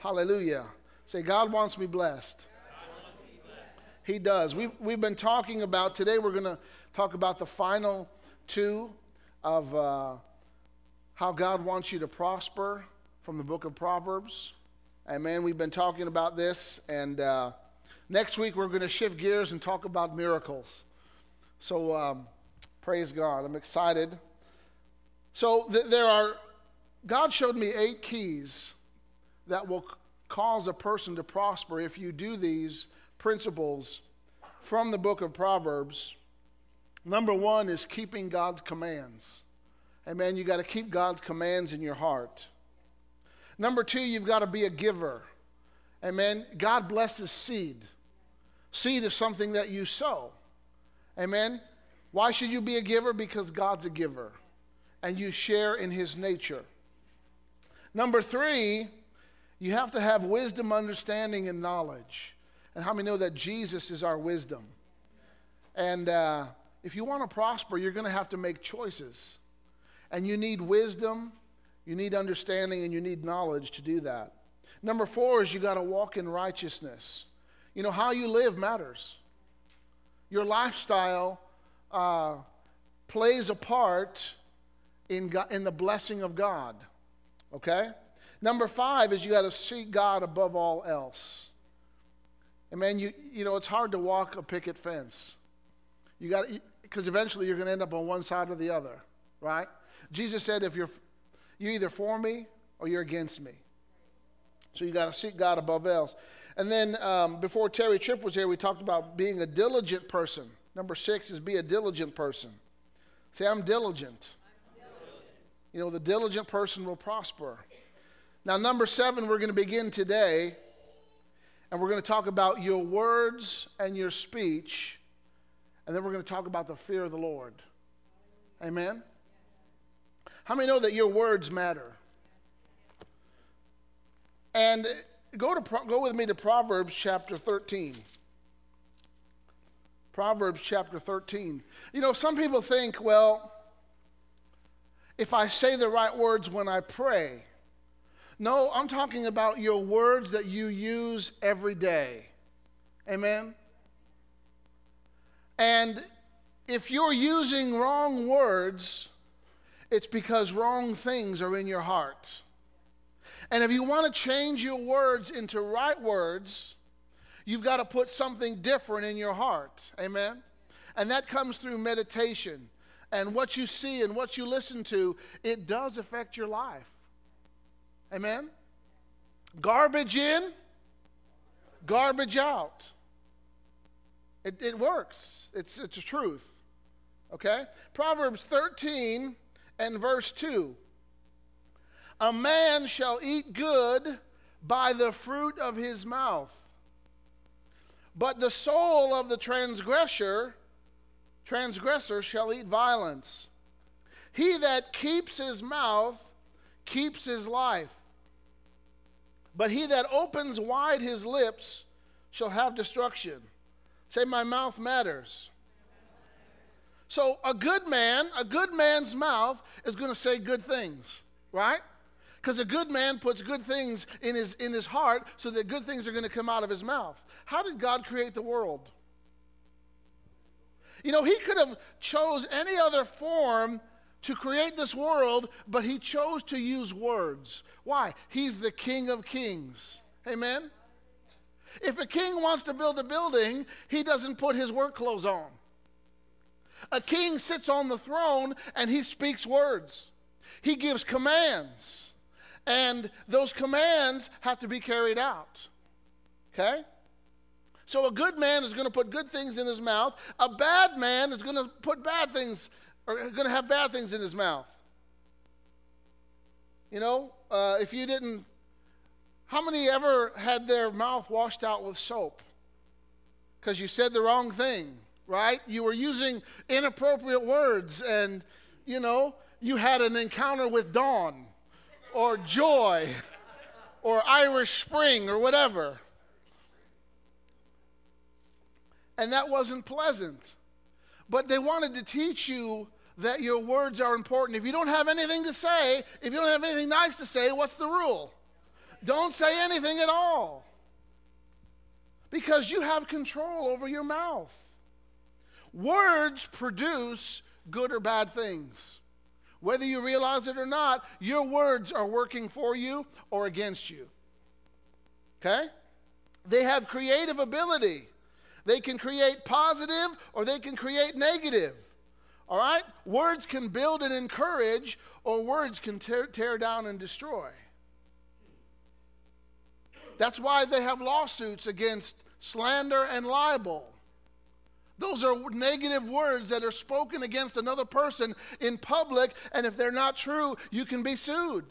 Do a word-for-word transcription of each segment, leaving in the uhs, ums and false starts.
Hallelujah. Say, God wants me blessed. God wants me blessed. He does. We've, we've been talking about, today we're going to talk about the final two of uh, how God wants you to prosper from the book of Proverbs. Amen. We've been talking about this, and uh, next week we're going to shift gears and talk about miracles. So um, praise God. I'm excited. So th- there are, God showed me eight keys that will cause a person to prosper if you do these principles from the book of Proverbs. Number one is keeping God's commands. Amen. You got to keep God's commands in your heart. Number two, you've got to be a giver. Amen. God blesses seed. Seed is something that you sow. Amen. Why should you be a giver? Because God's a giver, and you share in his nature. Number three, you have to have wisdom, understanding, and knowledge. And how many know that Jesus is our wisdom? And uh, if you want to prosper, you're going to have to make choices. And you need wisdom, you need understanding, and you need knowledge to do that. Number four is you got to walk in righteousness. You know, how you live matters. Your lifestyle uh, plays a part in, God, in the blessing of God. Okay? Number five is you got to seek God above all else. And man, you you know, it's hard to walk a picket fence. You got because eventually you're going to end up on one side or the other, right? Jesus said, if you're you're either for me or you're against me. So you got to seek God above else. And then um, before Terry Tripp was here, we talked about being a diligent person. Number six is be a diligent person. Say, I'm diligent. I'm diligent. You know, the diligent person will prosper. Now, number seven, we're going to begin today, and we're going to talk about your words and your speech, and then we're going to talk about the fear of the Lord. Amen? How many know that your words matter? And go to go with me to Proverbs chapter thirteen. Proverbs chapter thirteen. You know, some people think, well, if I say the right words when I pray. No, I'm talking about your words that you use every day. Amen? And if you're using wrong words, it's because wrong things are in your heart. And if you want to change your words into right words, you've got to put something different in your heart. Amen? And that comes through meditation. And what you see and what you listen to, it does affect your life. Amen? Garbage in, garbage out. It, it works. It's, it's a truth. Okay? Proverbs thirteen and verse two. A man shall eat good by the fruit of his mouth, but the soul of the transgressor, transgressor shall eat violence. He that keeps his mouth keeps his life, but he that opens wide his lips shall have destruction. Say, my mouth matters. So a good man, a good man's mouth is going to say good things, right? Because a good man puts good things in his, in his heart so that good things are going to come out of his mouth. How did God create the world? You know, he could have chose any other form to create this world, but he chose to use words. Why? He's the King of Kings. Amen? If a king wants to build a building, he doesn't put his work clothes on. A king sits on the throne and he speaks words. He gives commands. And those commands have to be carried out. Okay? So a good man is going to put good things in his mouth. A bad man is going to put bad things, or going to have bad things in his mouth. You know, uh, if you didn't, how many ever had their mouth washed out with soap? Because you said the wrong thing, right? You were using inappropriate words, and, you know, you had an encounter with Dawn, or Joy, or Irish Spring, or whatever. And that wasn't pleasant. But they wanted to teach you that your words are important. If you don't have anything to say, if you don't have anything nice to say, what's the rule? Don't say anything at all. Because you have control over your mouth. Words produce good or bad things. Whether you realize it or not, your words are working for you or against you. Okay? They have creative ability. They can create positive or they can create negative. All right? Words can build and encourage, or words can tear, tear down and destroy. That's why they have lawsuits against slander and libel. Those are negative words that are spoken against another person in public, and if they're not true, you can be sued.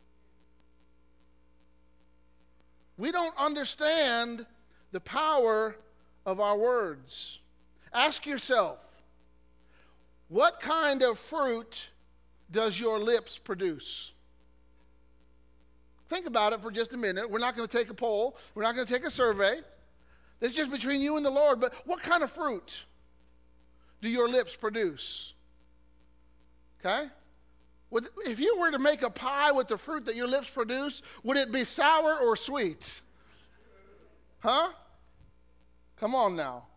We don't understand the power of our words. Ask yourself, what kind of fruit does your lips produce? Think about it for just a minute. We're not going to take a poll. We're not going to take a survey. It's just between you and the Lord. But what kind of fruit do your lips produce? Okay? Would, if you were to make a pie with the fruit that your lips produce, would it be sour or sweet? Huh? Come on now.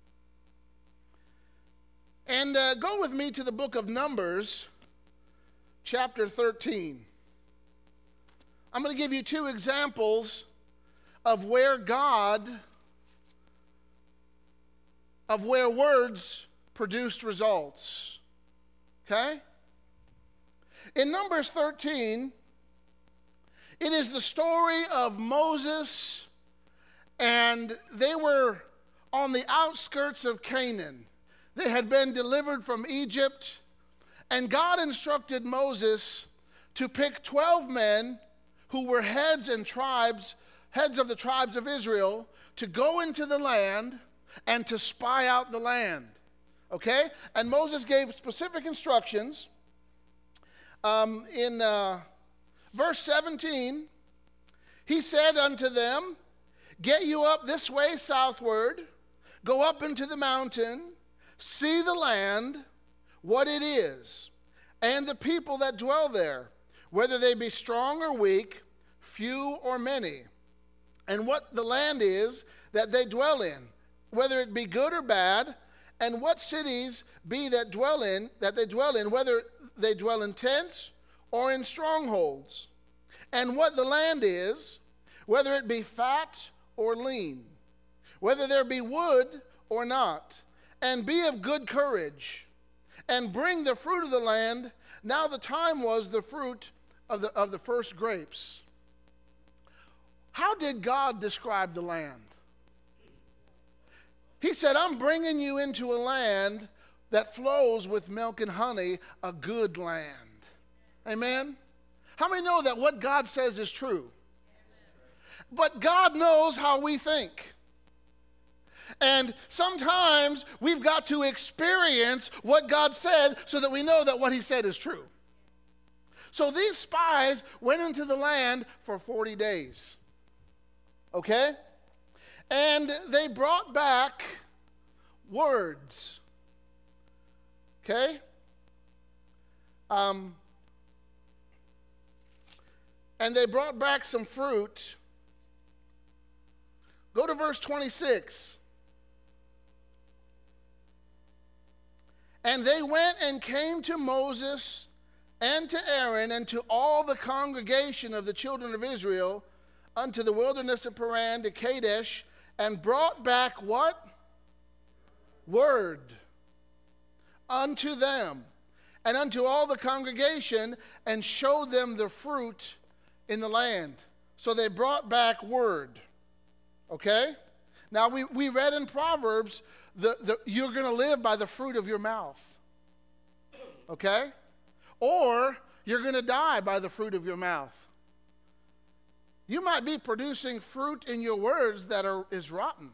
And uh, go with me to the book of Numbers, chapter thirteen. I'm going to give you two examples of where God, of where words produced results. Okay? In Numbers thirteen, it is the story of Moses, and they were on the outskirts of Canaan. They had been delivered from Egypt, and God instructed Moses to pick twelve men who were heads and tribes, heads of the tribes of Israel, to go into the land and to spy out the land. Okay? And Moses gave specific instructions. Um, in uh, verse seventeen, he said unto them, "Get you up this way southward, go up into the mountain, see the land, what it is, and the people that dwell there, whether they be strong or weak, few or many, and what the land is that they dwell in, whether it be good or bad, and what cities be that dwell in, that they dwell in, whether they dwell in tents or in strongholds, and what the land is, whether it be fat or lean, whether there be wood or not, and be of good courage, and bring the fruit of the land." Now the time was the fruit of the, of the first grapes. How did God describe the land? He said, "I'm bringing you into a land that flows with milk and honey, a good land." Amen? How many know that what God says is true? But God knows how we think. And sometimes we've got to experience what God said so that we know that what he said is true. So these spies went into the land for forty days. Okay? And they brought back words. Okay? Um, and they brought back some fruit. Go to verse twenty-six. "And they went and came to Moses and to Aaron and to all the congregation of the children of Israel unto the wilderness of Paran to Kadesh, and brought back" what? Word unto them and unto all the congregation, and showed them the fruit in the land. So they brought back word. Okay? Now we, we read in Proverbs, the, the, you're going to live by the fruit of your mouth. Okay? Or you're going to die by the fruit of your mouth. You might be producing fruit in your words that are is rotten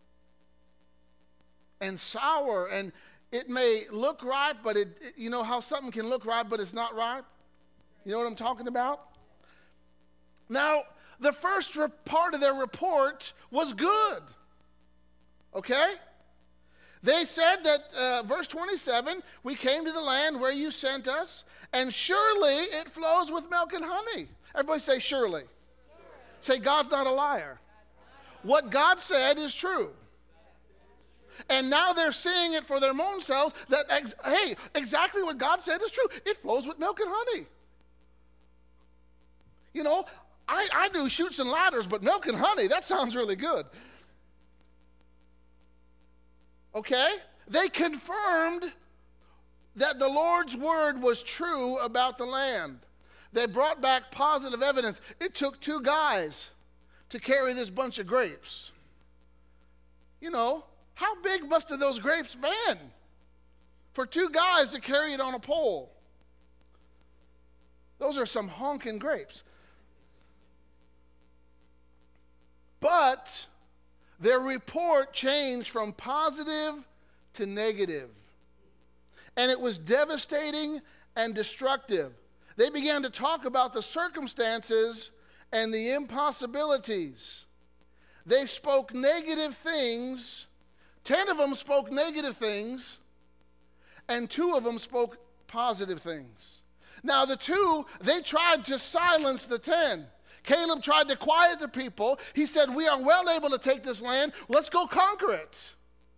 and sour, and it may look ripe, but it, it you know how something can look ripe but it's not ripe? You know what I'm talking about? Now, the first re- part of their report was good. Okay? They said that, uh, verse twenty-seven, "We came to the land where you sent us, and surely it flows with milk and honey." Everybody say surely. Say, God's not a liar. What God said is true. And now they're seeing it for their own selves that, ex- hey, exactly what God said is true. It flows with milk and honey. You know, I, I do chutes and ladders, but milk and honey, that sounds really good. Okay? They confirmed that the Lord's word was true about the land. They brought back positive evidence. It took two guys to carry this bunch of grapes. You know, how big must have those grapes been for two guys to carry it on a pole? Those are some honking grapes. But their report changed from positive to negative. And it was devastating and destructive. They began to talk about the circumstances and the impossibilities. They spoke negative things. Ten of them spoke negative things, and two of them spoke positive things. Now the two, they tried to silence the ten. Caleb tried to quiet the people. He said, we are well able to take this land. Let's go conquer it.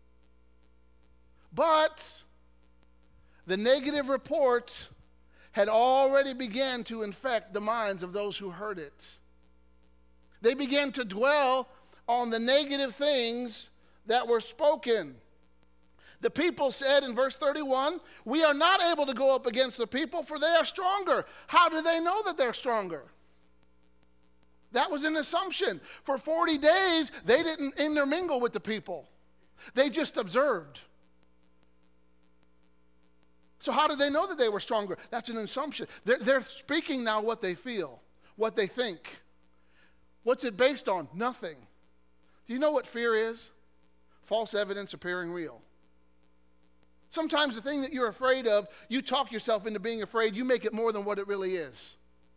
But the negative report had already begun to infect the minds of those who heard it. They began to dwell on the negative things that were spoken. The people said in verse thirty-one, we are not able to go up against the people, for they are stronger. How do they know that they're stronger? That was an assumption. For forty days, they didn't intermingle with the people. They just observed. So how did they know that they were stronger? That's an assumption. They're, they're speaking now what they feel, what they think. What's it based on? Nothing. Do you know what fear is? False evidence appearing real. Sometimes the thing that you're afraid of, you talk yourself into being afraid. You make it more than what it really is.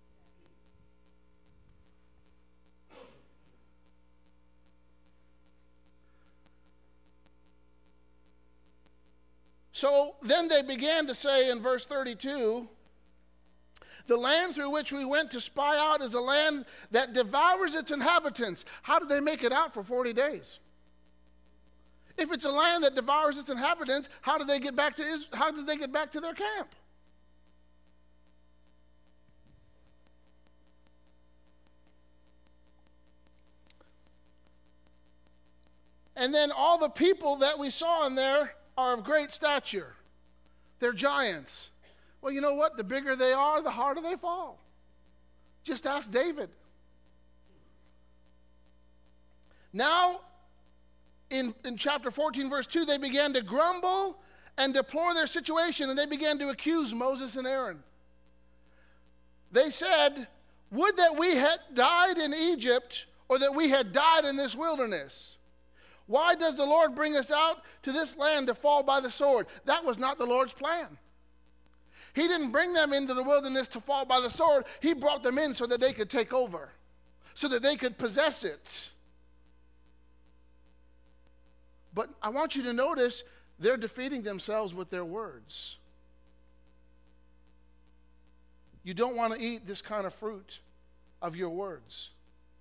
So then they began to say in verse thirty-two, the land through which we went to spy out is a land that devours its inhabitants. How did they make it out for forty days? If it's a land that devours its inhabitants, how did they get back to Israel? How did they get back to their camp? And then all the people that we saw in there are of great stature. They're giants. Well, you know what? The bigger they are, the harder they fall. Just ask David. Now, in, in chapter fourteen, verse two, they began to grumble and deplore their situation, and they began to accuse Moses and Aaron. They said, would that we had died in Egypt, or that we had died in this wilderness. Why does the Lord bring us out to this land to fall by the sword? That was not the Lord's plan. He didn't bring them into the wilderness to fall by the sword. He brought them in so that they could take over, so that they could possess it. But I want you to notice they're defeating themselves with their words. You don't want to eat this kind of fruit of your words.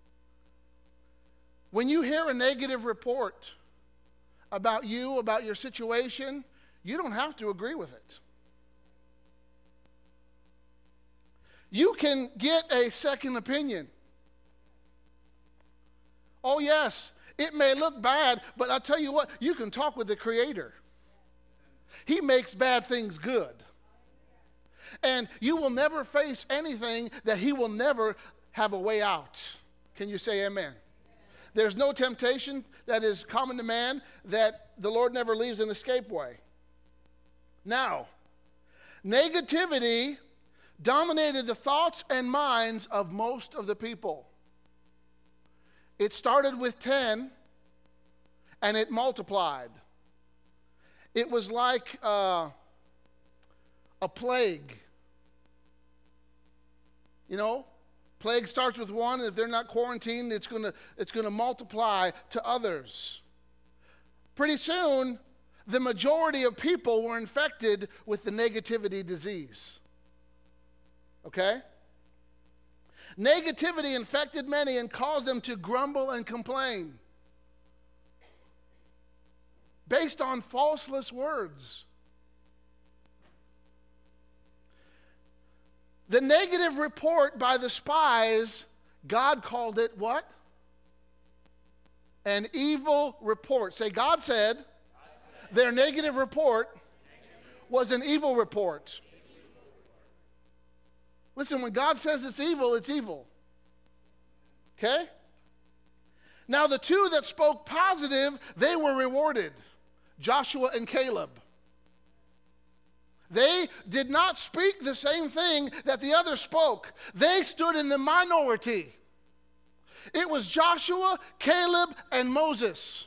When you hear a negative report about you, about your situation, you don't have to agree with it. You can get a second opinion. Oh, yes, it may look bad, but I'll tell you what, you can talk with the Creator. He makes bad things good. And you will never face anything that He will never have a way out. Can you say amen? There's no temptation that is common to man that the Lord never leaves an escape way. Now, negativity dominated the thoughts and minds of most of the people. It started with ten, and it multiplied. It was like uh, a plague. You know? Plague starts with one, and if they're not quarantined, it's going to it's going to multiply to others. Pretty soon, the majority of people were infected with the negativity disease. Okay? Negativity infected many and caused them to grumble and complain based on falseless words. The negative report by the spies, God called it what? An evil report. Say, God said their negative report was an evil report. Listen, when God says it's evil, it's evil. Okay? Now, the two that spoke positive, they were rewarded. Joshua and Caleb. They did not speak the same thing that the others spoke. They stood in the minority. It was Joshua, Caleb, and Moses.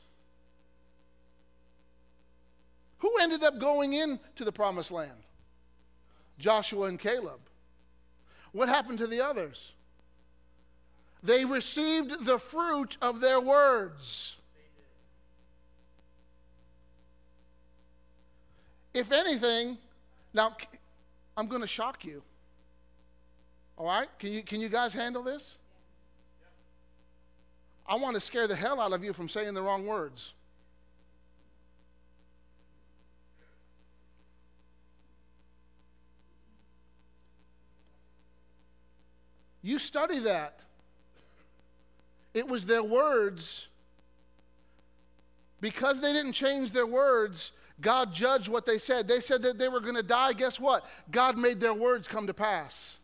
Who ended up going into the promised land? Joshua and Caleb. What happened to the others? They received the fruit of their words. If anything, now I'm going to shock you. All right? Can you, can you guys handle this? I want to scare the hell out of you from saying the wrong words. You study that. It was their words. Because they didn't change their words, God judged what they said. They said that they were going to die. Guess what? God made their words come to pass.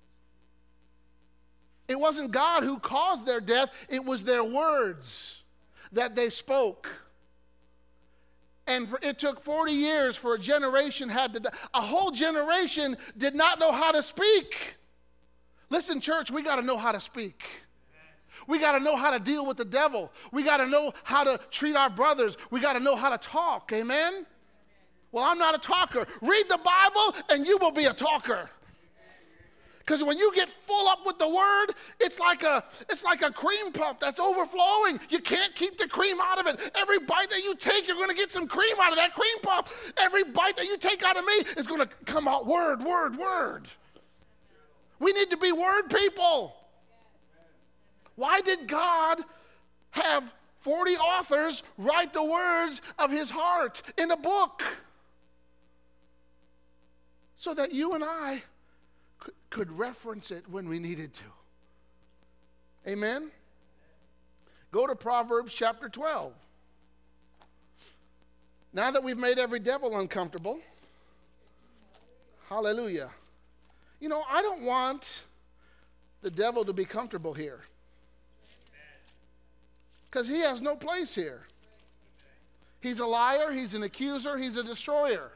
It wasn't God who caused their death. It was their words that they spoke. And for, it took forty years for a generation had to die. A whole generation did not know how to speak. Listen, church, we got to know how to speak. We got to know how to deal with the devil. We got to know how to treat our brothers. We got to know how to talk. Amen? Well, I'm not a talker. Read the Bible and you will be a talker. Because when you get full up with the word, it's like a it's like a cream puff that's overflowing. You can't keep the cream out of it. Every bite that you take, you're going to get some cream out of that cream puff. Every bite that you take out of me is going to come out word, word, word. We need to be word people. Why did God have forty authors write the words of his heart in a book? So that you and I could, could reference it when we needed to. Amen? Go to Proverbs chapter twelve. Now that we've made every devil uncomfortable, hallelujah. You know, I don't want the devil to be comfortable here. Because he has no place here. He's a liar, he's an accuser, he's a destroyer.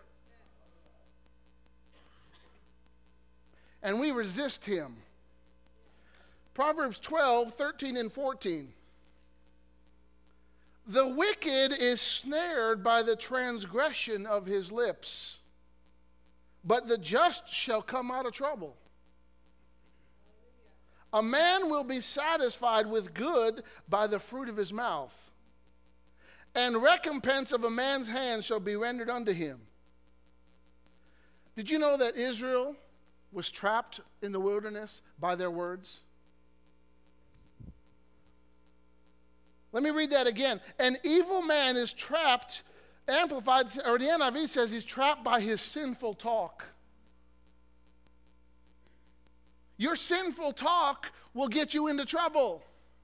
And we resist him. Proverbs twelve, thirteen and fourteen. The wicked is snared by the transgression of his lips, but the just shall come out of trouble. A man will be satisfied with good by the fruit of his mouth, and recompense of a man's hand shall be rendered unto him. Did you know that Israel was trapped in the wilderness by their words? Let me read that again. An evil man is trapped, amplified, or the N I V says he's trapped by his sinful talk. Your sinful talk will get you into trouble.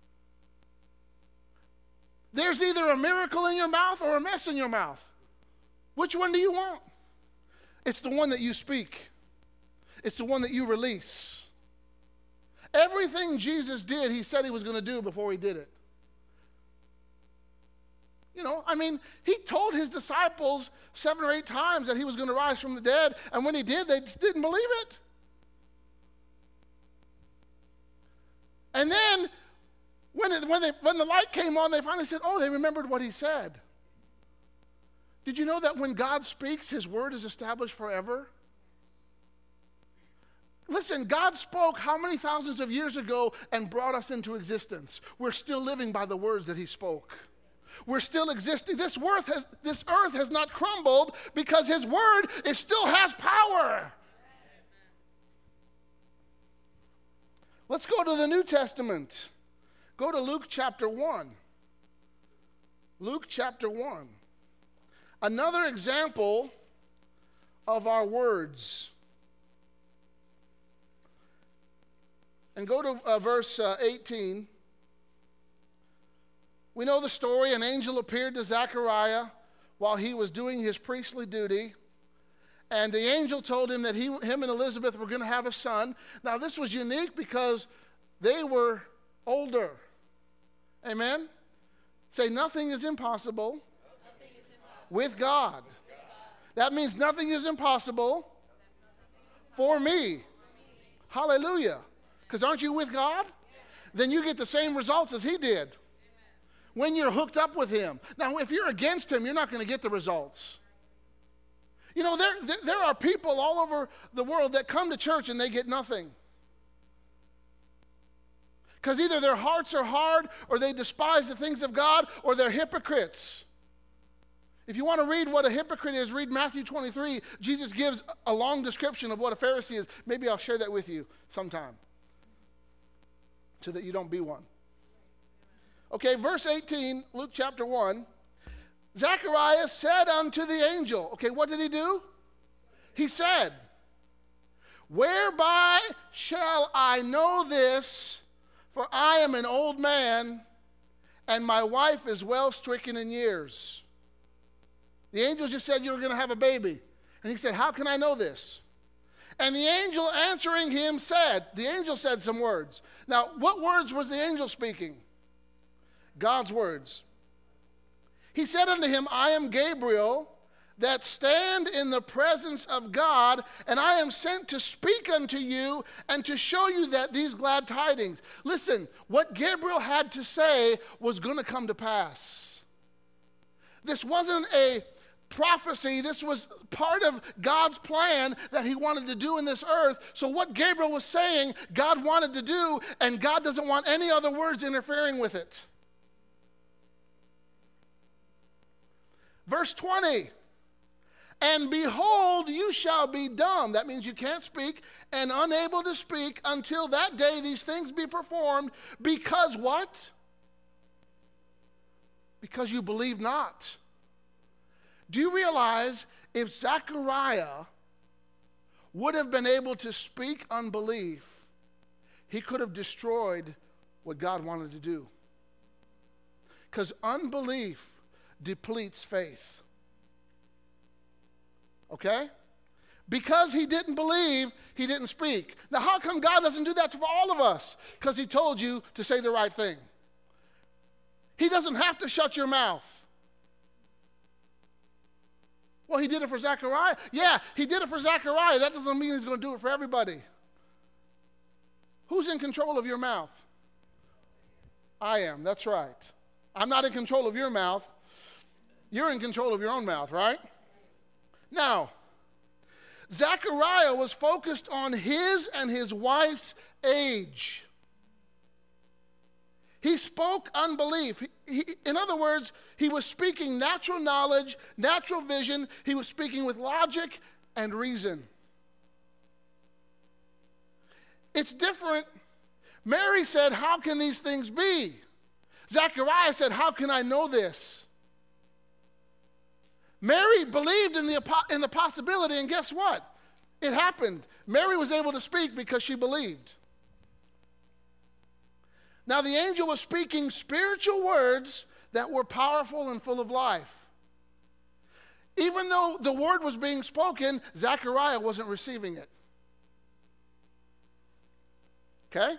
There's either a miracle in your mouth or a mess in your mouth. Which one do you want? It's the one that you speak. It's the one that you release. Everything Jesus did, he said he was going to do before he did it. You know, I mean, he told his disciples seven or eight times that he was going to rise from the dead, and when he did, they just didn't believe it. And then, when, it, when, they, when the light came on, they finally said, oh, they remembered what he said. Did you know that when God speaks, his word is established forever? Listen, God spoke how many thousands of years ago and brought us into existence? We're still living by the words that he spoke. We're still existing. This earth has, this earth has not crumbled because his word it still has power. Let's go to the New Testament. Go to Luke chapter one. Luke chapter one. Another example of our words. And go to uh, verse uh, eighteen. We know the story. An angel appeared to Zechariah while he was doing his priestly duty. And the angel told him that he, him and Elizabeth were going to have a son. Now, this was unique because they were older. Amen? Say, nothing is impossible, nothing is impossible. With God. God. That means nothing is impossible for me. Hallelujah. Because aren't you with God? Then you get the same results as he did when you're hooked up with him. Now, if you're against him, you're not going to get the results. You know, there, there, there are people all over the world that come to church and they get nothing. Because either their hearts are hard, or they despise the things of God, or they're hypocrites. If you want to read what a hypocrite is, read Matthew twenty-three. Jesus gives a long description of what a Pharisee is. Maybe I'll share that with you sometime, so that you don't be one. Okay, verse eighteen, Luke chapter one. Zechariah said unto the angel, okay, what did he do? He said, whereby shall I know this? For I am an old man, and my wife is well stricken in years. The angel just said you were going to have a baby. And he said, how can I know this? And the angel answering him said, the angel said some words. Now, what words was the angel speaking? God's words. He said unto him, I am Gabriel, that stand in the presence of God, and I am sent to speak unto you and to show you that these glad tidings. Listen, what Gabriel had to say was going to come to pass. This wasn't a prophecy. This was part of God's plan that he wanted to do in this earth. So what Gabriel was saying, God wanted to do, and God doesn't want any other words interfering with it. Verse twenty, and behold, you shall be dumb. That means you can't speak, and unable to speak until that day these things be performed. Because what? Because you believe not. Do you realize if Zechariah would have been able to speak unbelief, he could have destroyed what God wanted to do? Because unbelief depletes faith. Okay? Because he didn't believe, he didn't speak. Now, how come God doesn't do that to all of us? Because he told you to say the right thing. He doesn't have to shut your mouth. Well, he did it for Zechariah. Yeah, he did it for Zechariah. That doesn't mean he's going to do it for everybody. Who's in control of your mouth? I am, that's right. I'm not in control of your mouth. You're in control of your own mouth, right? Now, Zechariah was focused on his and his wife's age. He spoke unbelief. He, he, in other words, he was speaking natural knowledge, natural vision. He was speaking with logic and reason. It's different. Mary said, how can these things be? Zechariah said, how can I know this? Mary believed in the, in the possibility, and guess what? It happened. Mary was able to speak because she believed. Now, the angel was speaking spiritual words that were powerful and full of life. Even though the word was being spoken, Zechariah wasn't receiving it. Okay?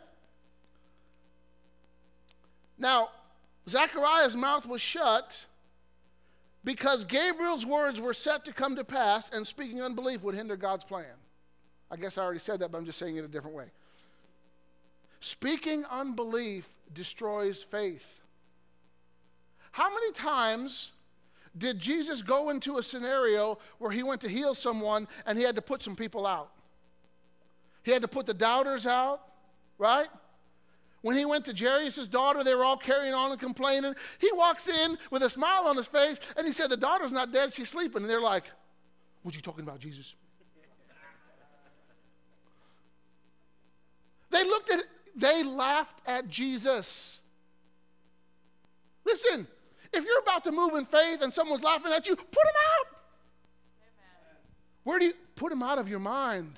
Now, Zechariah's mouth was shut because Gabriel's words were set to come to pass, and speaking unbelief would hinder God's plan. I guess I already said that, but I'm just saying it a different way. Speaking unbelief destroys faith. How many times did Jesus go into a scenario where he went to heal someone and he had to put some people out? He had to put the doubters out, right? When he went to Jairus' daughter, they were all carrying on and complaining. He walks in with a smile on his face, and he said, the daughter's not dead, she's sleeping. And they're like, what you talking about, Jesus? They looked at They laughed at Jesus. Listen, if you're about to move in faith and someone's laughing at you, put them out. Amen. Where do you put them out of your mind?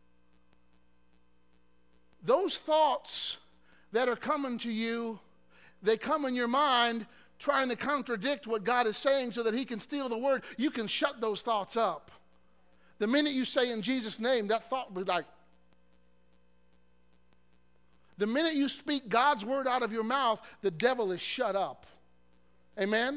Those thoughts that are coming to you, they come in your mind trying to contradict what God is saying so that he can steal the word. You can shut those thoughts up. The minute you say in Jesus' name, that thought will be like, the minute you speak God's word out of your mouth, the devil is shut up. Amen?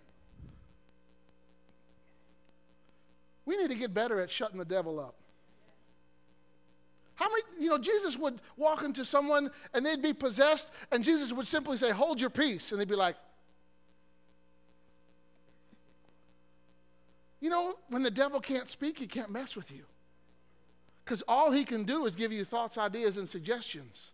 We need to get better at shutting the devil up. How many, you know, Jesus would walk into someone and they'd be possessed, and Jesus would simply say, hold your peace. And they'd be like, you know, when the devil can't speak, he can't mess with you. Because all he can do is give you thoughts, ideas, and suggestions.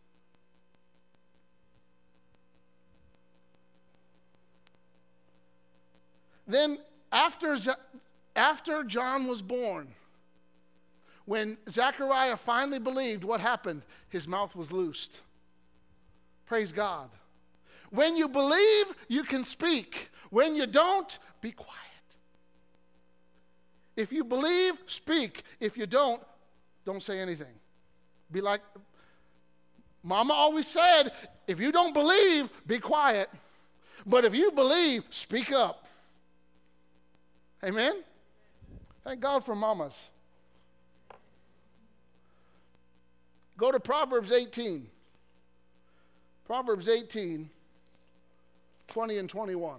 Then after, after John was born, when Zechariah finally believed, what happened? His mouth was loosed. Praise God. When you believe, you can speak. When you don't, be quiet. If you believe, speak. If you don't, don't say anything. Be like, Mama always said, if you don't believe, be quiet. But if you believe, speak up. Amen? Thank God for mamas. Go to Proverbs eighteen. Proverbs eighteen, twenty and twenty-one.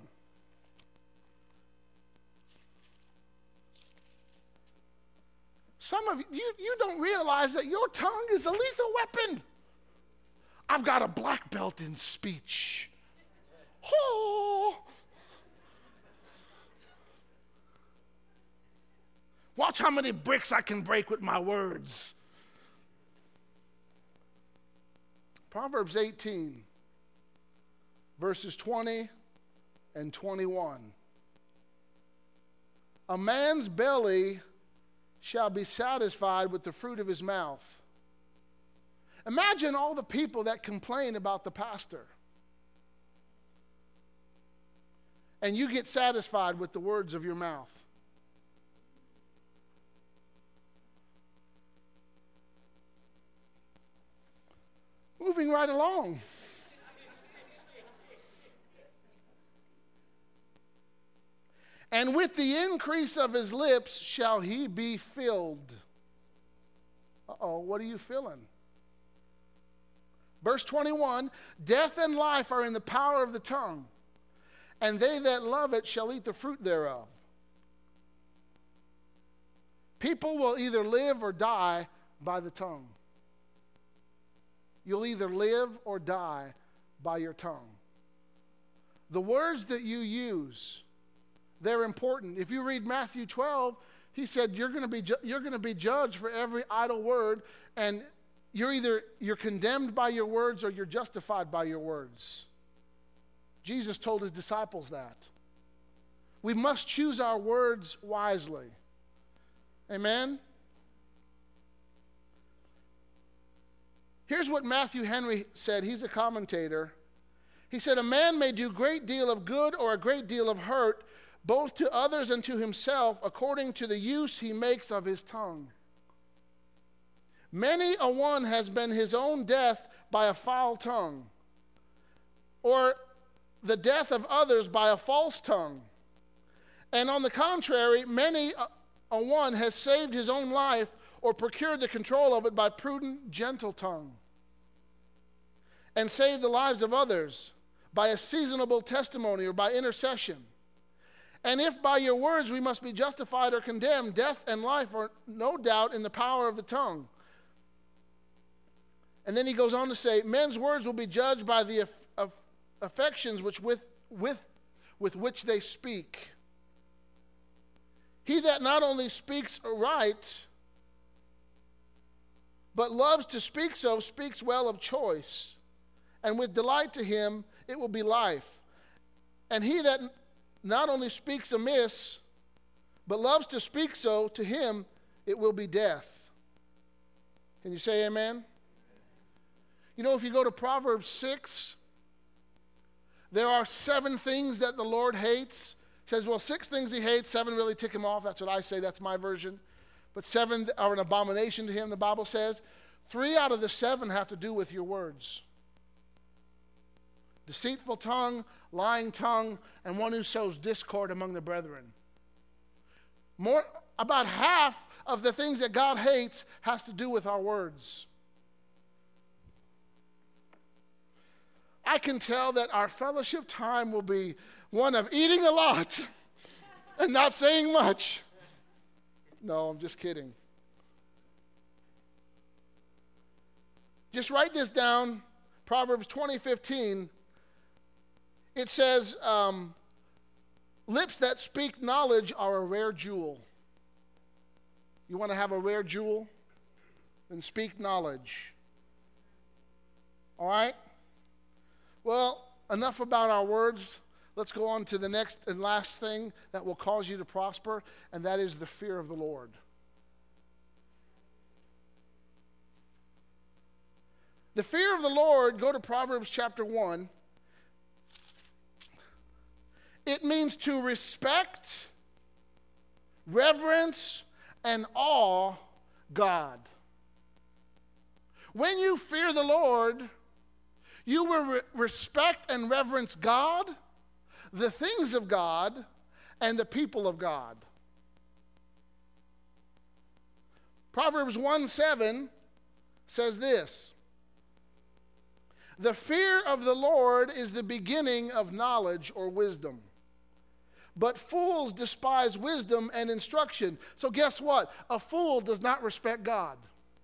Some of you, you don't realize that your tongue is a lethal weapon. I've got a black belt in speech. Oh. Watch how many bricks I can break with my words. Proverbs eighteen, verses twenty and twenty-one. A man's belly shall be satisfied with the fruit of his mouth. Imagine all the people that complain about the pastor. And you get satisfied with the words of your mouth. Moving right along. And with the increase of his lips shall he be filled. Uh-oh, what are you feeling? Verse twenty-one, death and life are in the power of the tongue, and they that love it shall eat the fruit thereof. People will either live or die by the tongue. You'll either live or die by your tongue. The words that you use, they're important. If you read Matthew twelve, he said you're going to be ju- you're going to be judged for every idle word, and you're either you're condemned by your words or you're justified by your words. Jesus told his disciples that. We must choose our words wisely. Amen. Here's what Matthew Henry said. He's a commentator. He said, a man may do a great deal of good or a great deal of hurt, both to others and to himself, according to the use he makes of his tongue. Many a one has been his own death by a foul tongue, or the death of others by a false tongue. And on the contrary, many a, a one has saved his own life or procured the control of it by prudent, gentle tongue, and saved the lives of others by a seasonable testimony or by intercession. And if by your words we must be justified or condemned, death and life are no doubt in the power of the tongue. And then he goes on to say, men's words will be judged by the aff- aff- affections which with, with, with which they speak. He that not only speaks right, but loves to speak so, speaks well of choice. And with delight to him, it will be life. And he that not only speaks amiss, but loves to speak so, to him it will be death. Can you say amen? You know, if you go to Proverbs six, there are seven things that the Lord hates. It says, well, six things he hates, seven really tick him off. That's what I say. That's my version. But seven are an abomination to him, the Bible says. Three out of the seven have to do with your words. Deceitful tongue, lying tongue, and one who sows discord among the brethren. More, about half of the things that God hates has to do with our words. I can tell that our fellowship time will be one of eating a lot and not saying much. No, I'm just kidding. Just write this down, Proverbs twenty fifteen. It says, um, lips that speak knowledge are a rare jewel. You want to have a rare jewel? Then speak knowledge. All right? Well, enough about our words. Let's go on to the next and last thing that will cause you to prosper, and that is the fear of the Lord. The fear of the Lord, go to Proverbs chapter one. It means to respect, reverence, and awe God. When you fear the Lord, you will re- respect and reverence God, the things of God, and the people of God. Proverbs one seven says this: the fear of the Lord is the beginning of knowledge or wisdom, but fools despise wisdom and instruction. So guess what? A fool does not respect God.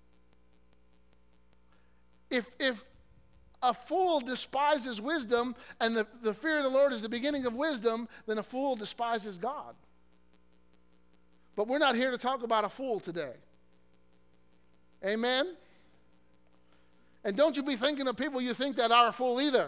If, if a fool despises wisdom, and the, the fear of the Lord is the beginning of wisdom, then a fool despises God. But we're not here to talk about a fool today. Amen? And don't you be thinking of people you think that are a fool either.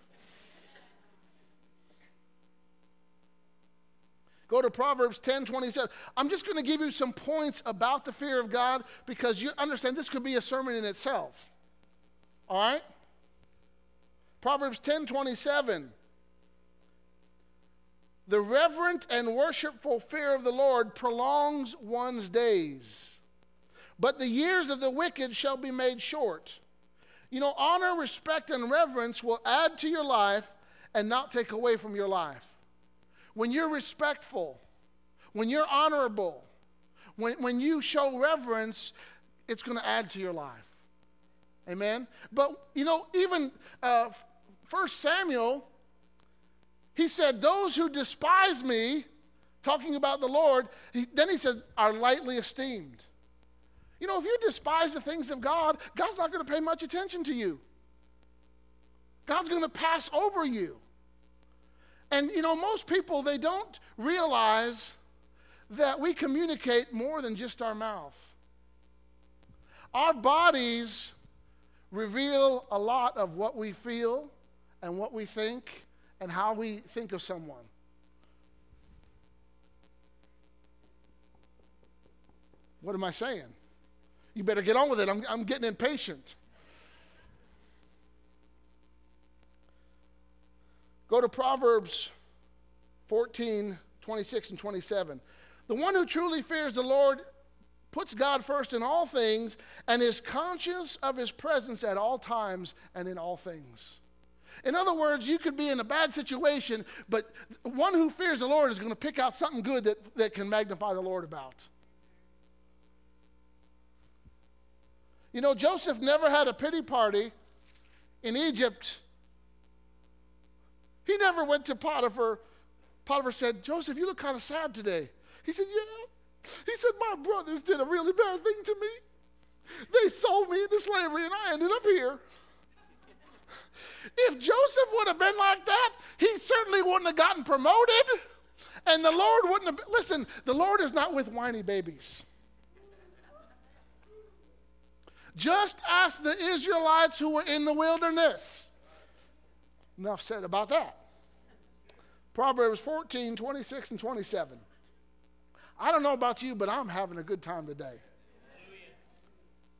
Go to Proverbs ten twenty-seven. I'm just going to give you some points about the fear of God, because you understand this could be a sermon in itself. All right? Proverbs ten twenty-seven. The reverent and worshipful fear of the Lord prolongs one's days, but the years of the wicked shall be made short. You know, honor, respect, and reverence will add to your life and not take away from your life. When you're respectful, when you're honorable, when, when you show reverence, it's going to add to your life. Amen? But, you know, even uh, First Samuel, he said, those who despise me, talking about the Lord, he, then he says, are lightly esteemed. You know, if you despise the things of God, God's not going to pay much attention to you. God's going to pass over you. And, you know, most people, they don't realize that we communicate more than just our mouth. Our bodies reveal a lot of what we feel and what we think and how we think of someone. What am I saying? You better get on with it. I'm, I'm getting impatient. Go to Proverbs fourteen, twenty-six and twenty-seven. The one who truly fears the Lord puts God first in all things and is conscious of his presence at all times and in all things. In other words, you could be in a bad situation, but one who fears the Lord is going to pick out something good that, that can magnify the Lord about. You know, Joseph never had a pity party in Egypt. He never went to Potiphar. Potiphar said, Joseph, you look kind of sad today. He said, yeah. He said, my brothers did a really bad thing to me. They sold me into slavery and I ended up here. If Joseph would have been like that, he certainly wouldn't have gotten promoted. And the Lord wouldn't have, listen, the Lord is not with whiny babies. Just ask the Israelites who were in the wilderness. Enough said about that. Proverbs fourteen, twenty-six and twenty-seven. I don't know about you, but I'm having a good time today.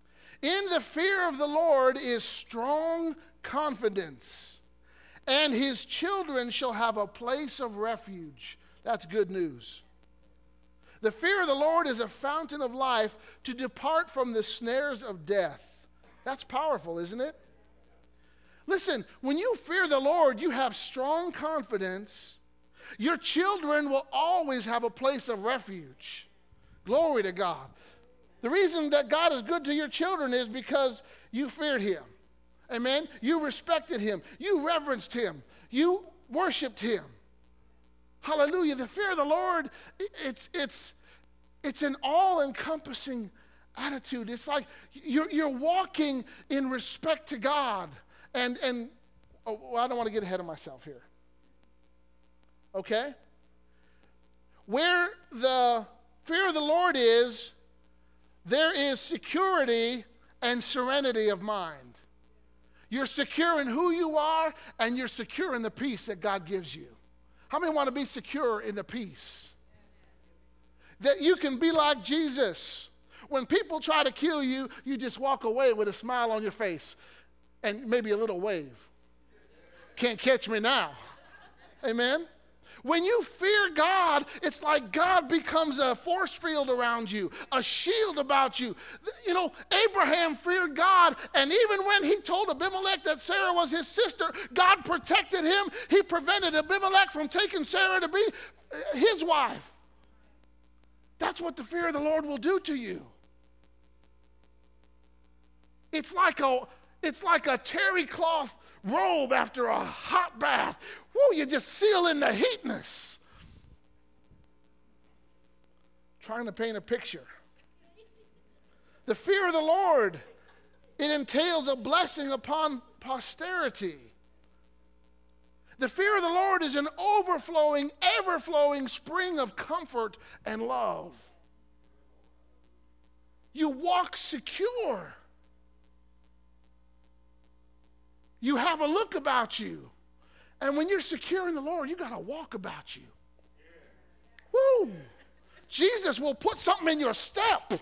In the fear of the Lord is strong confidence, and his children shall have a place of refuge. That's good news. The fear of the Lord is a fountain of life to depart from the snares of death. That's powerful, isn't it? Listen, when you fear the Lord, you have strong confidence. Your children will always have a place of refuge. Glory to God. The reason that God is good to your children is because you feared him. Amen? You respected him. You reverenced him. You worshiped him. Hallelujah. The fear of the Lord, it's, it's, it's an all-encompassing attitude. It's like you're, you're walking in respect to God. And, and oh, well, I don't want to get ahead of myself here. Okay? Where the fear of the Lord is, there is security and serenity of mind. You're secure in who you are, and you're secure in the peace that God gives you. How many want to be secure in the peace? That you can be like Jesus. When people try to kill you, you just walk away with a smile on your face and maybe a little wave. Can't catch me now. Amen? When you fear God, it's like God becomes a force field around you, a shield about you. You know, Abraham feared God, and even when he told Abimelech that Sarah was his sister, God protected him. He prevented Abimelech from taking Sarah to be his wife. That's what the fear of the Lord will do to you. It's like a, it's like a terry cloth robe after a hot bath. Woo, you just seal in the heatness. Trying to paint a picture. The fear of the Lord, it entails a blessing upon posterity. The fear of the Lord is an overflowing, ever-flowing spring of comfort and love. You walk secure. You have a look about you. And when you're secure in the Lord, you got a walk about you. Woo! Jesus will put something in your step.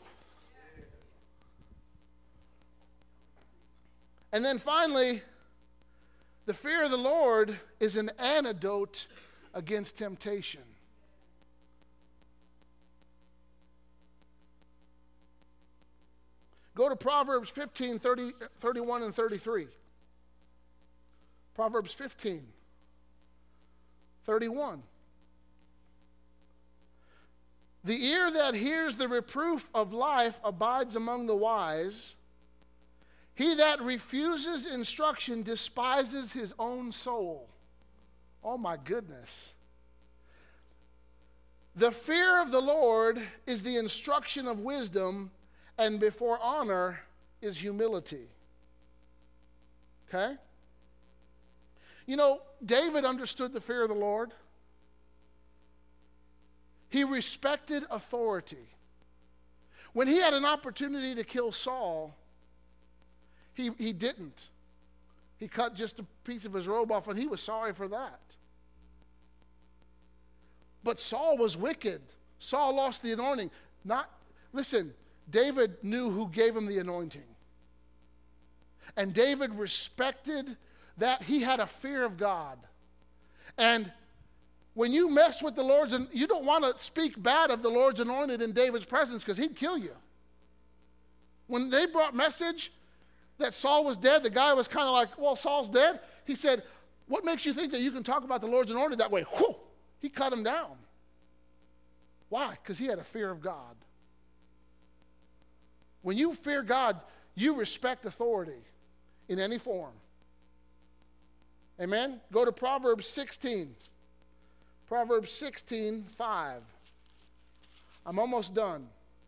And then finally, the fear of the Lord is an antidote against temptation. Go to Proverbs fifteen, thirty, thirty-one and thirty-three. Proverbs fifteen, thirty-one. The ear that hears the reproof of life abides among the wise. He that refuses instruction despises his own soul. Oh my goodness. The fear of the Lord is the instruction of wisdom, and before honor is humility. Okay? You know, David understood the fear of the Lord. He respected authority. When he had an opportunity to kill Saul, he, he didn't. He cut just a piece of his robe off, and he was sorry for that. But Saul was wicked. Saul lost the anointing. Not, listen, David knew who gave him the anointing. And David respected that. He had a fear of God. And when you mess with the Lord's, and you don't want to speak bad of the Lord's anointed in David's presence, because he'd kill you. When they brought message that Saul was dead, the guy was kind of like, well, Saul's dead. He said, what makes you think that you can talk about the Lord's anointed that way? Whew! He cut him down. Why? Because he had a fear of God. When you fear God, you respect authority in any form. Amen? Go to Proverbs sixteen. Proverbs sixteen, five. I'm almost done.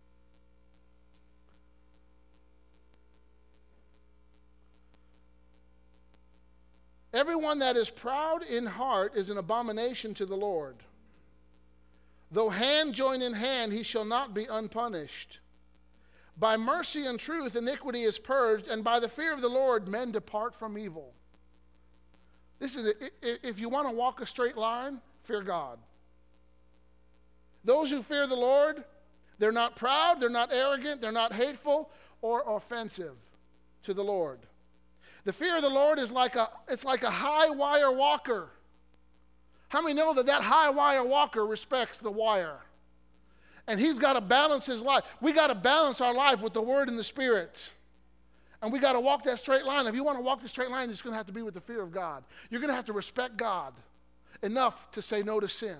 Everyone that is proud in heart is an abomination to the Lord. Though hand join in hand, he shall not be unpunished. By mercy and truth, iniquity is purged, and by the fear of the Lord, men depart from evil. This is, if you want to walk a straight line, fear God. Those who fear the Lord, they're not proud, they're not arrogant, they're not hateful. or offensive to the Lord. The fear of the Lord is like a, it's like a high wire walker. How many know that that high wire walker respects the wire? And he's got to balance his life. We got to balance our life with the Word and the Spirit. And we got to walk that straight line. If you want to walk the straight line, it's going to have to be with the fear of God. You're going to have to respect God enough to say no to sin.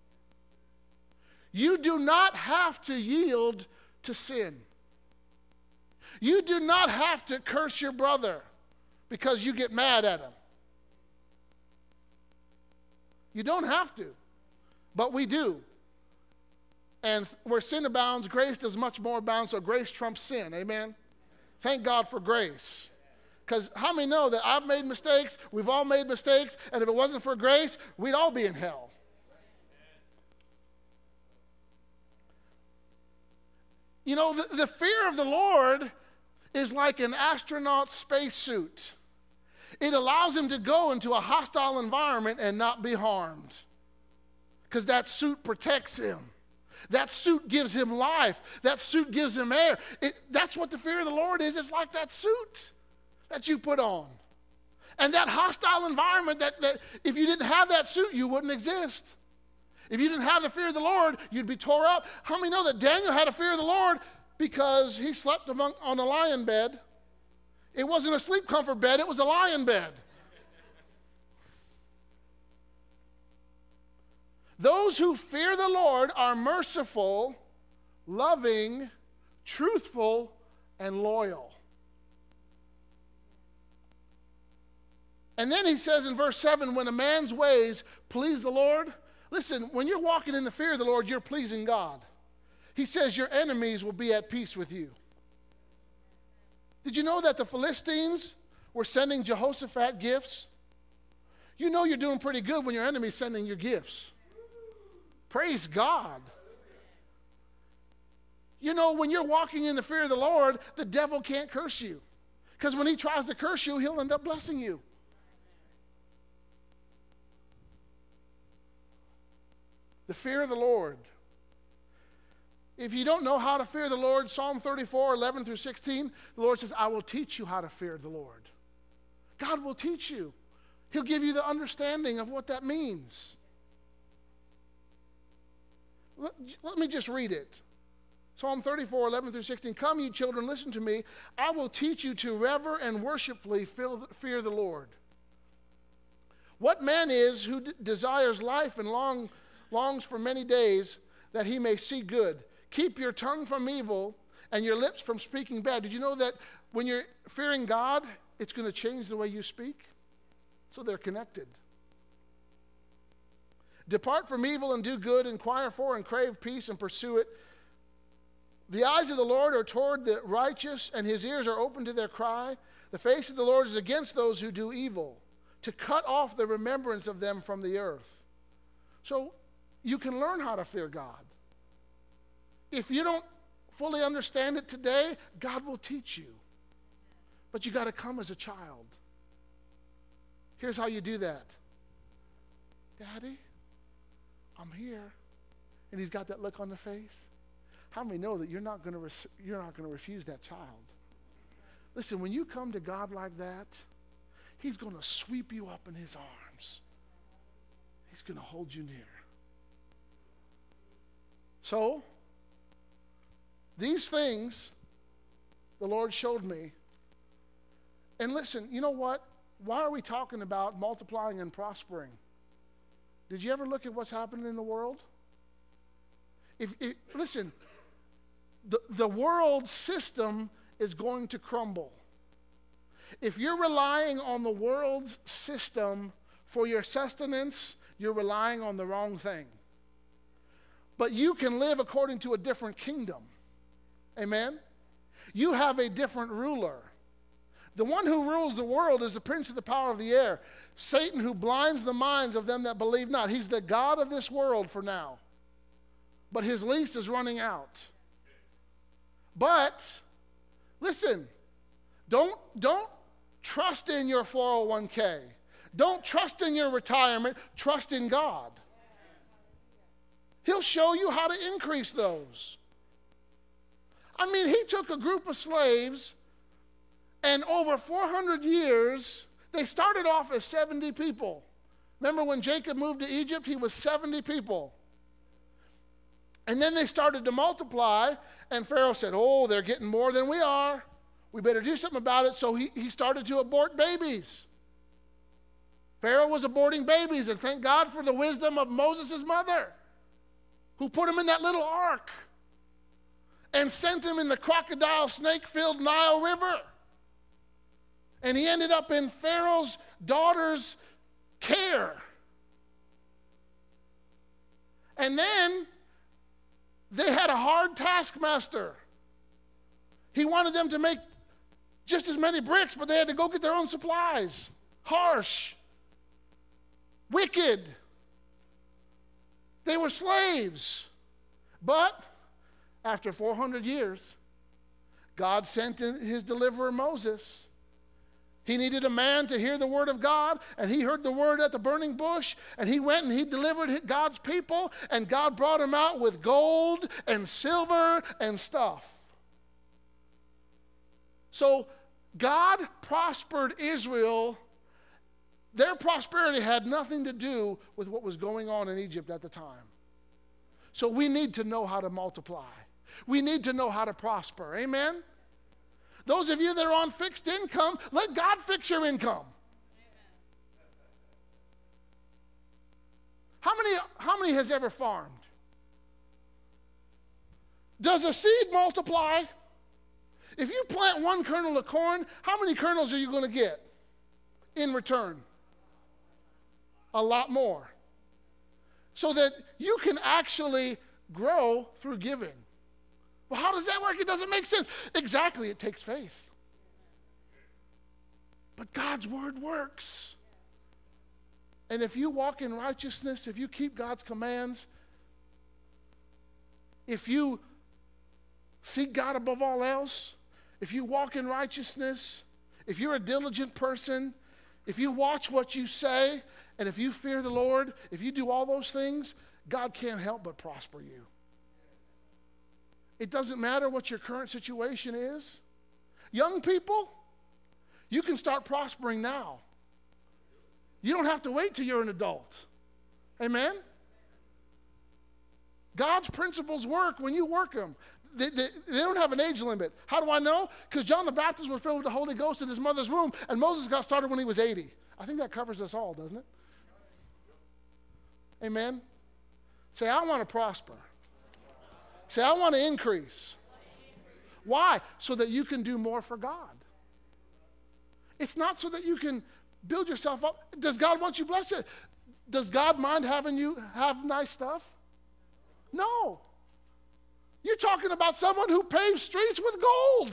You do not have to yield to sin. You do not have to curse your brother because you get mad at him. You don't have to, but we do. And where sin abounds, grace does much more abound, so grace trumps sin. Amen? Thank God for grace. Because how many know that I've made mistakes, we've all made mistakes, and if it wasn't for grace, we'd all be in hell. You know, the, the fear of the Lord is like an astronaut spacesuit. It allows him to go into a hostile environment and not be harmed. Because that suit protects him. That suit gives him life. That suit gives him air. It, that's what the fear of the Lord is. It's like that suit that you put on. And that hostile environment, that, that if you didn't have that suit, you wouldn't exist. If you didn't have the fear of the Lord, you'd be tore up. How many know that Daniel had a fear of the Lord because he slept among, on a lion bed? It wasn't a sleep comfort bed, it was a lion bed. Those who fear the Lord are merciful, loving, truthful, and loyal. And then he says in verse seven, when a man's ways please the Lord, listen, when you're walking in the fear of the Lord, you're pleasing God. He says your enemies will be at peace with you. Did you know that the Philistines were sending Jehoshaphat gifts? You know you're doing pretty good when your enemy's sending you gifts. Praise God. You know, when you're walking in the fear of the Lord, the devil can't curse you. Because when he tries to curse you, he'll end up blessing you. The fear of the Lord. If you don't know how to fear the Lord, Psalm thirty-four, eleven through sixteen, the Lord says, I will teach you how to fear the Lord. God will teach you. He'll give you the understanding of what that means. Let, let me just read it. Psalm thirty-four, eleven through sixteen. Come, ye children, listen to me. I will teach you to rever and worshipfully fear the Lord. What man is who d- desires life and long, longs for many days that he may see good? Keep your tongue from evil and your lips from speaking bad. Did you know that when you're fearing God, it's going to change the way you speak? So they're connected. Depart from evil and do good, inquire for and crave peace and pursue it. The eyes of the Lord are toward the righteous, and his ears are open to their cry. The face of the Lord is against those who do evil, to cut off the remembrance of them from the earth. So you can learn how to fear God. If you don't fully understand it today, God will teach you. But you got to come as a child. Here's how you do that. Daddy, I'm here. And he's got that look on the face. How many know that you're not going to res- you're not going to refuse that child? Listen, when you come to God like that, he's going to sweep you up in his arms. He's going to hold you near. So, these things the Lord showed me. And listen, you know what? Why are we talking about multiplying and prospering? Did you ever look at what's happening in the world? If, if listen, the, the world system is going to crumble. If you're relying on the world's system for your sustenance, you're relying on the wrong thing. But you can live according to a different kingdom. Amen? You have a different ruler. The one who rules the world is the prince of the power of the air, Satan, who blinds the minds of them that believe not. He's the god of this world for now. But his lease is running out. But, listen, don't, don't trust in your four oh one k. Don't trust in your retirement. Trust in God. He'll show you how to increase those. I mean, he took a group of slaves, and over four hundred years, they started off as seventy people. Remember when Jacob moved to Egypt, he was seventy people. And then they started to multiply, and Pharaoh said, oh, they're getting more than we are. We better do something about it. So he, he started to abort babies. Pharaoh was aborting babies, and thank God for the wisdom of Moses' mother, who put him in that little ark and sent him in the crocodile, snake-filled Nile River. And he ended up in Pharaoh's daughter's care. And then they had a hard taskmaster. He wanted them to make just as many bricks, but they had to go get their own supplies. Harsh. Wicked. They were slaves. But after four hundred years, God sent in his deliverer Moses. He needed a man to hear the word of God, and he heard the word at the burning bush, and he went and he delivered God's people, and God brought him out with gold and silver and stuff. So God prospered Israel. Their prosperity had nothing to do with what was going on in Egypt at the time. So we need to know how to multiply. We need to know how to prosper. Amen? Those of you that are on fixed income, let God fix your income. How many, how many has ever farmed? Does a seed multiply? If you plant one kernel of corn, how many kernels are you going to get in return? A lot more. So that you can actually grow through giving. Well, how does that work? It doesn't make sense. Exactly, it takes faith. But God's word works. And if you walk in righteousness, if you keep God's commands, if you seek God above all else, if you walk in righteousness, if you're a diligent person, if you watch what you say, and if you fear the Lord, if you do all those things, God can't help but prosper you. It doesn't matter what your current situation is. Young people, you can start prospering now. You don't have to wait till you're an adult. Amen? God's principles work when you work them. They, they, they don't have an age limit. How do I know? Because John the Baptist was filled with the Holy Ghost in his mother's womb, and Moses got started when he was eighty. I think that covers us all, doesn't it? Amen? Say, I want to prosper. Say, I want to increase. Why? So that you can do more for God. It's not so that you can build yourself up. Does God want you blessed? Does God mind having you have nice stuff? No. You're talking about someone who paves streets with gold.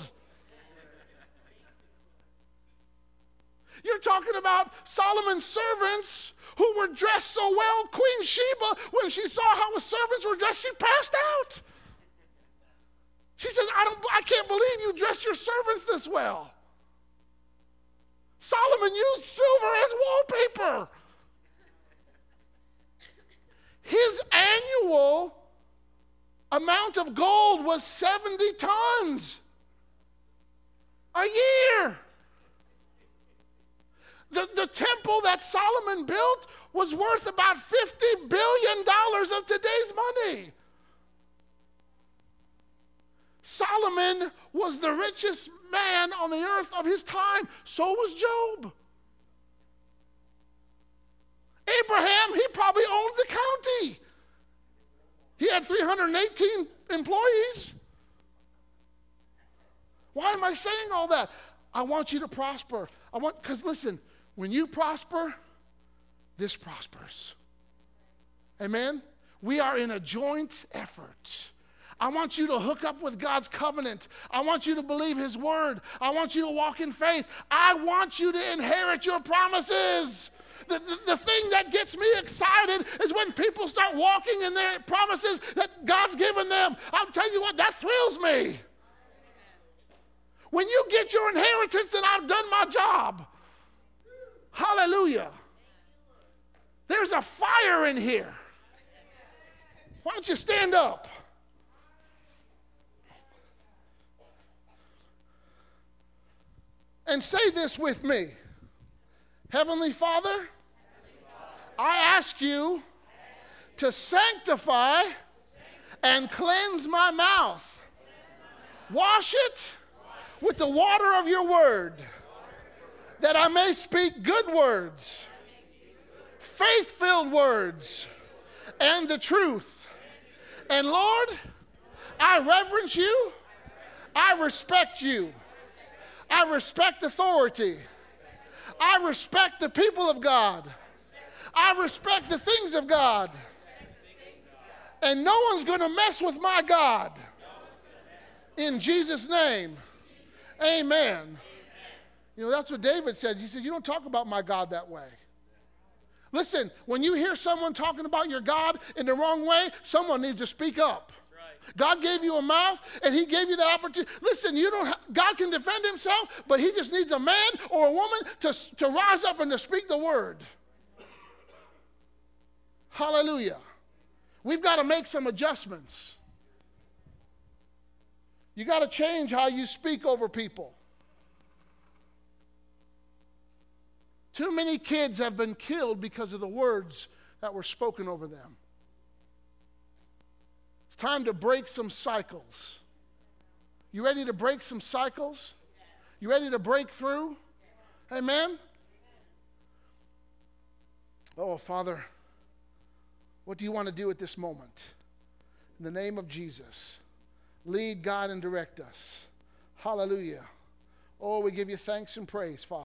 You're talking about Solomon's servants who were dressed so well. Queen Sheba, when she saw how his servants were dressed, she passed out. She says, I don't, I can't believe you dressed your servants this well. Solomon used silver as wallpaper. His annual amount of gold was seventy tons a year. The, the temple that Solomon built was worth about fifty billion dollars of today's money. Solomon was the richest man on the earth of his time. So was Job. Abraham, he probably owned the county. He had three hundred eighteen employees. Why am I saying all that? I want you to prosper. I want, because listen, when you prosper, this prospers. Amen? We are in a joint effort. I want you to hook up with God's covenant. I want you to believe his word. I want you to walk in faith. I want you to inherit your promises. The, the, the thing that gets me excited is when people start walking in their promises that God's given them. I'll tell you what, that thrills me. When you get your inheritance, then I've done my job. Hallelujah. There's a fire in here. Why don't you stand up? And say this with me. Heavenly Father, I ask you to sanctify and cleanse my mouth. Wash it with the water of your word, that I may speak good words, faith-filled words, and the truth. And Lord, I reverence you. I respect you. I respect authority. I respect the people of God. I respect the things of God. And no one's going to mess with my God. In Jesus' name, amen. You know, that's what David said. He said, you don't talk about my God that way. Listen, when you hear someone talking about your God in the wrong way, someone needs to speak up. God gave you a mouth, and he gave you that opportunity. Listen, you don't. Ha- God can defend himself, but he just needs a man or a woman to, to rise up and to speak the word. Hallelujah. We've got to make some adjustments. You got to change how you speak over people. Too many kids have been killed because of the words that were spoken over them. It's time to break some cycles. You ready to break some cycles? You ready to break through? Amen? Oh, Father, what do you want to do at this moment? In the name of Jesus, lead, guide, and direct us. Hallelujah. Oh, we give you thanks and praise, Father.